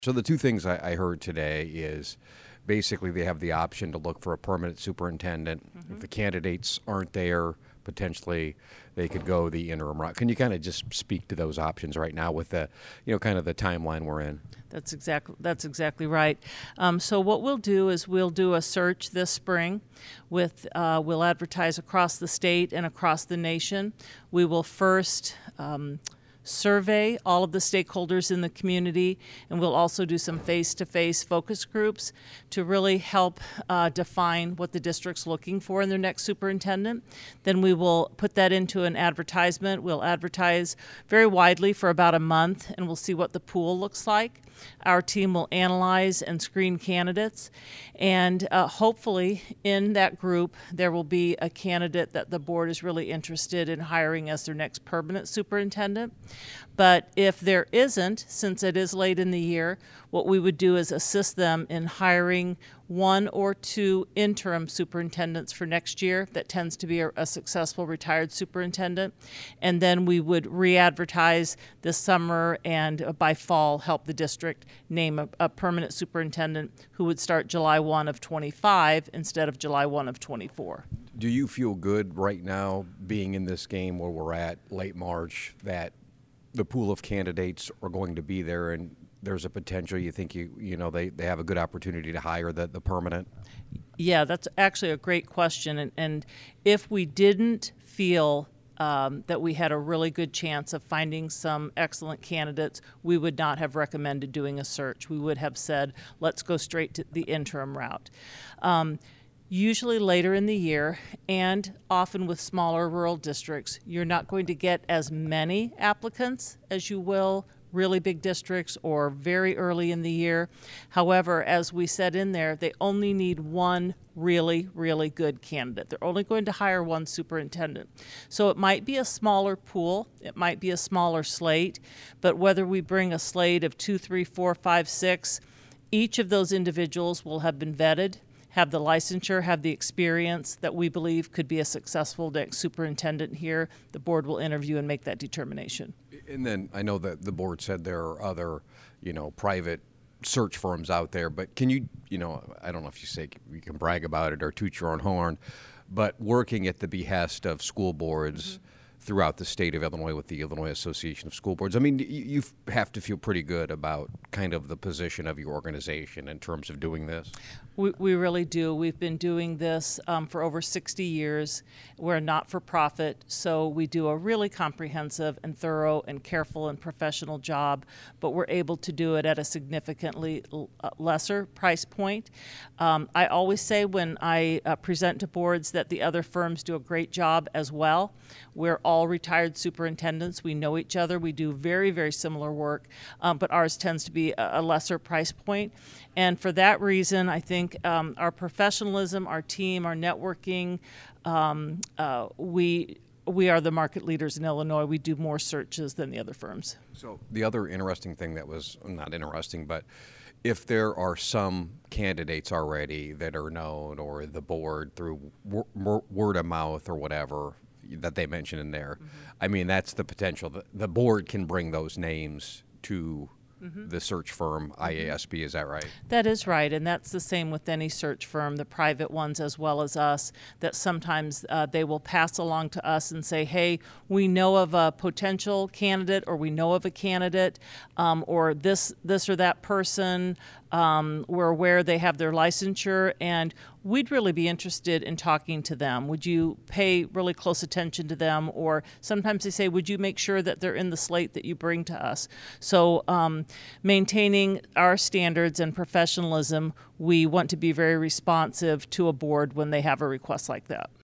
So the two things I heard today is basically they have the option to look for a permanent superintendent. If the candidates aren't there, potentially they could go the interim route. Can you kind of just speak to those options right now with the, kind of the timeline we're in? That's exactly right. So what we'll do is we'll do a search this spring. We'll advertise across the state and across the nation. We will first survey all of the stakeholders in the community, and we'll also do some face-to-face focus groups to really help define what the district's looking for in their next superintendent. Then we will put that into an advertisement. We'll advertise very widely for about a month, and we'll see what the pool looks like. Our team will analyze and screen candidates, and hopefully in that group there will be a candidate that the board is really interested in hiring as their next permanent superintendent. But if there isn't, since it is late in the year, what we would do is assist them in hiring one or two interim superintendents for next year. That tends to be a successful retired superintendent. And then we would re-advertise this summer and by fall help the district name a permanent superintendent who would start July 1 of 25 instead of July 1 of 24. Do you feel good right now being in this game where we're at late March that the pool of candidates are going to be there and there's a potential you think they have a good opportunity to hire the permanent? Yeah, that's actually a great question. And if we didn't feel that we had a really good chance of finding some excellent candidates, we would not have recommended doing a search. We would have said, let's go straight to the interim route. Usually later in the year, and often with smaller rural districts, you're not going to get as many applicants as you will really big districts or very early in the year. However, as we said in there, they only need one really, really good candidate. They're only going to hire one superintendent. So it might be a smaller pool, it might be a smaller slate, but whether we bring a slate of 2, 3, 4, 5, 6, each of those individuals will have been vetted, have the licensure, have the experience that we believe could be a successful next superintendent here. The board will interview and make that determination. And then I know that the board said there are other, private search firms out there, but can you, I don't know if you can brag about it or toot your own horn, but working at the behest of school boards throughout the state of Illinois with the Illinois Association of School Boards, I mean, you have to feel pretty good about kind of the position of your organization in terms of doing this. We really do. We've been doing this for over 60 years. We're a not-for-profit, so we do a really comprehensive and thorough and careful and professional job, but we're able to do it at a significantly lesser price point. I always say when I present to boards that the other firms do a great job as well. We're all retired superintendents. We know each other. We do very, very similar work, but ours tends to be a lesser price point. And for that reason, I think our professionalism, our team, our networking, we are the market leaders in Illinois. We do more searches than the other firms. So the other interesting thing that was not interesting, but if there are some candidates already that are known or the board through word of mouth or whatever that they mentioned in there, I mean, that's the potential. The board can bring those names to the search firm, IASB, is that right? That is right, and that's the same with any search firm, the private ones as well as us, that sometimes they will pass along to us and say, hey, we know of a potential candidate or we know of a candidate or this or that person, we're aware they have their licensure and we'd really be interested in talking to them. Would you pay really close attention to them? Or sometimes they say, would you make sure that they're in the slate that you bring to us? So maintaining our standards and professionalism, we want to be very responsive to a board when they have a request like that.